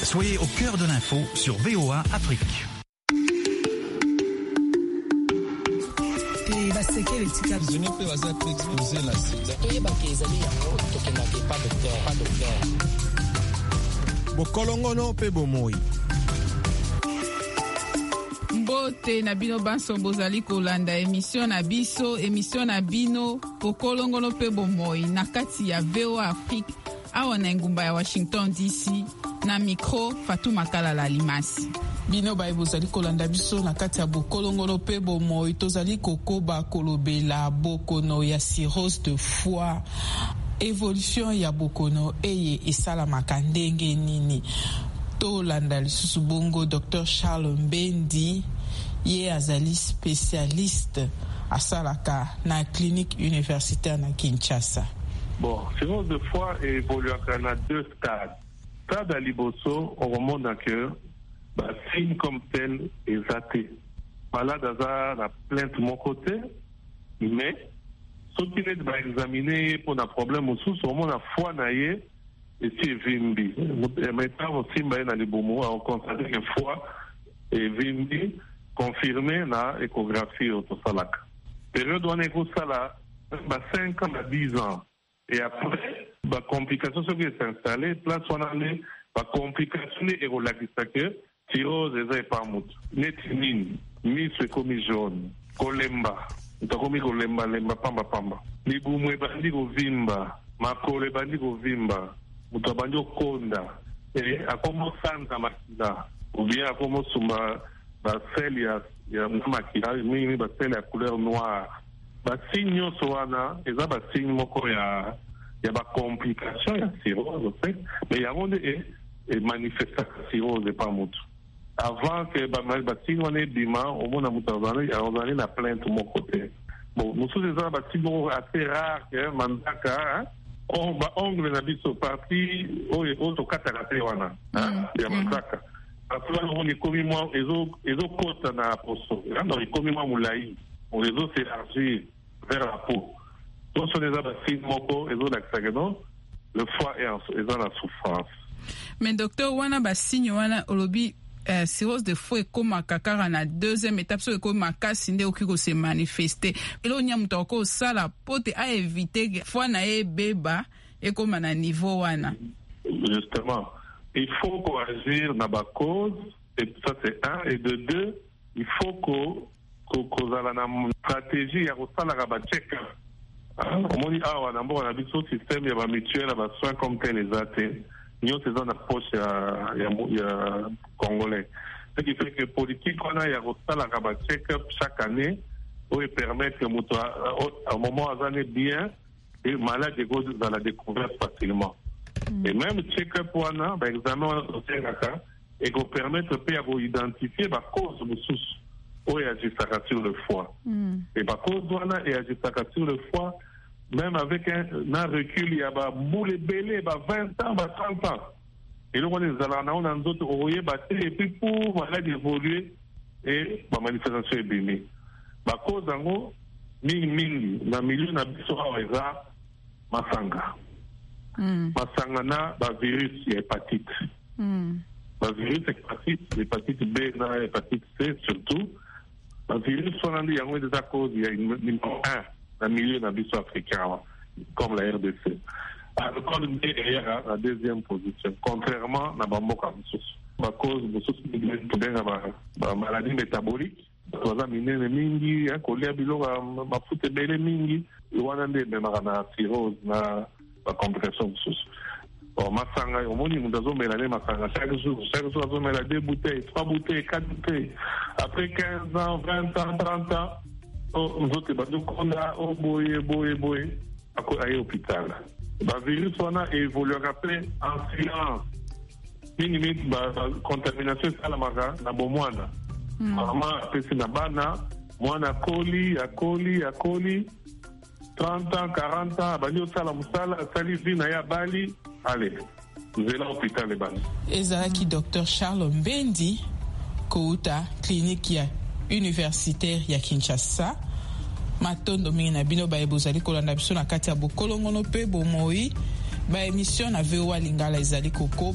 Soyez au cœur de l'info sur VOA Afrique. Bokolongono pe bomoi. Mbote na bino banso bozali kolanda émission na bino bokolongono pe bomoi na kati ya VOA Afrique awa na ngumba ya Washington DC na micro Fatuma Kalala Limasi. Bino baye bozali kolanda biso na kati ya bokolongono pe bomoi tozali kokoba kolobela bokono ya cirrhose de foie. Évolution ya bokono eye esalamaka ndenge nini. Tolanda lisusu bongo Dr Charles Mbendi ye azali spécialiste asalaka na clinique universitaire na Kinshasa. Bon, cirrhose de foie évolue en deux stades. Stade à liboso, on remonte à cœur, signe comme tel est athée. Malade à la plainte de mon côté, mais ce qui est examiné pour un problème au sous, on a foie naïe et c'est vimbi. Maintenant, aussi, on constate que foie et vimbi confirmé dans l'échographie autosalak. Période où on est au sala, 5 ans à 10 ans. Et après, la complication qui est installée, place on a les complications et que cirrhose n'est pas mout. Netinine, mis comme jaune, kolemba, utakomi kolemba, lemba pamba pamba. Libumwe bandi go vimba, makole bandi go vimba, utabandi konda. Et à comment santa makila, ou bien à comment suma basel ya makila, mimi basel ya couleur noire. Basigno soana, eza basigno moko ya ba complication ya cirrhose, mais ya monde et manifestation cirrhose pas mutu. Avant que basigno ne bima, au monde mutazana, on a la plainte mon côté. Bon, nous sommes des basigno assez rares que mandaka, on ba ongle na biso parti o to katakate wana, ya mandaka. Après on est comme moi ezo kota na poso. Non, il comme moi moulai. On les autres s'élargir vers la peau. Donc, sur les abassines, le foie est dans la souffrance. Mais docteur, wana basigno wana olobi cirrhose de foie comme kakara na deuxième étape so comme makasi nde okiko se manifester. Elo nyamuta ko sala pote a éviter foie na beba et comme na niveau wana. Justement, il faut qu'on agir na ba cause et ça c'est un et de deux, il faut qu'on a une stratégie à la check-up. On dit ah on a un système il y a mutuelle à soins comme tel les athées. Nous c'est une approche ya congolais. Ce qui fait que politique on a la check-up chaque année pour permettre que au moment où on est bien et malade dans la découverte facilement. Et même check-up on a examen et qu'on permettre de identifier la cause de souci. Ou agissaka sur le foie. Et par contre, on a agissaka sur le foie, même avec un recul, il y a boule belé, 20 ans, 30 ans. Et là, on est allé dans d'autres oreillers, et puis pour malade évoluer, et la manifestation est bénie. Par cause, en gros, mingi, dans le milieu, on a besoin de masanga. Masanga na, virus, hépatite. Virus, hépatite B, hépatite C, surtout. Le virus, on a dit, il y a des causes, il y a numéro 1 dans le milieu de l'habitat africain, comme la RDC. Le code B est à la deuxième position, contrairement à la cause de la maladie métabolique. Toza minene mingi, kolia biloko mafuta bele mingi, wana nde na cirrhose na complication mosusu. Bon, masanga, au moins, nous avons mélangé masanga chaque jour, nous avons mélangé 2 bouteilles, 3 bouteilles, 4 bouteilles. Après 15 ans, 20 ans, 30 ans, nous autres, on a boy, à l'hôpital. Le virus, on a évolué après en silence. Limite, la contamination, c'est la maga, la bomwana. Maman, après, c'est la bana, mwana coli, 30 ans, 40 ans, bali osala musala, sali vina ya bali, allez, vous allez à l'hôpital les bali. Ezalaki Dr Charles Mbendi, kouta clinique ya universitaire ya Kinshasa. Matondo mingi na bino ba ebozali kolanda biso na kati ya bokolongono pe bomoi ba émission na VOA Lingala ezali koko